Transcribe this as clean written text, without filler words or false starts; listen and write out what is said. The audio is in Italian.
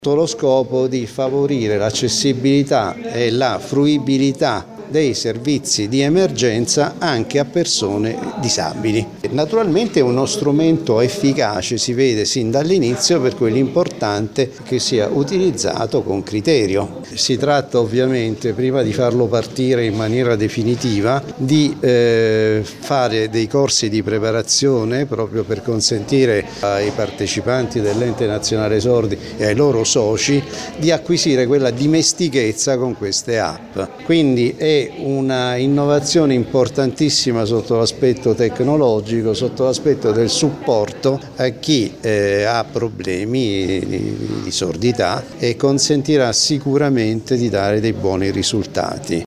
Lo scopo di favorire l'accessibilità e la fruibilità dei servizi di emergenza anche a persone disabili. Naturalmente è uno strumento efficace, si vede sin dall'inizio, per cui l'importante è che sia utilizzato con criterio. Si tratta ovviamente, prima di farlo partire in maniera definitiva, di fare dei corsi di preparazione proprio per consentire ai partecipanti dell'Ente Nazionale Sordi e ai loro soci di acquisire quella dimestichezza con queste app. Quindi è una innovazione importantissima sotto l'aspetto tecnologico, sotto l'aspetto del supporto a chi ha problemi di sordità, e consentirà sicuramente di dare dei buoni risultati.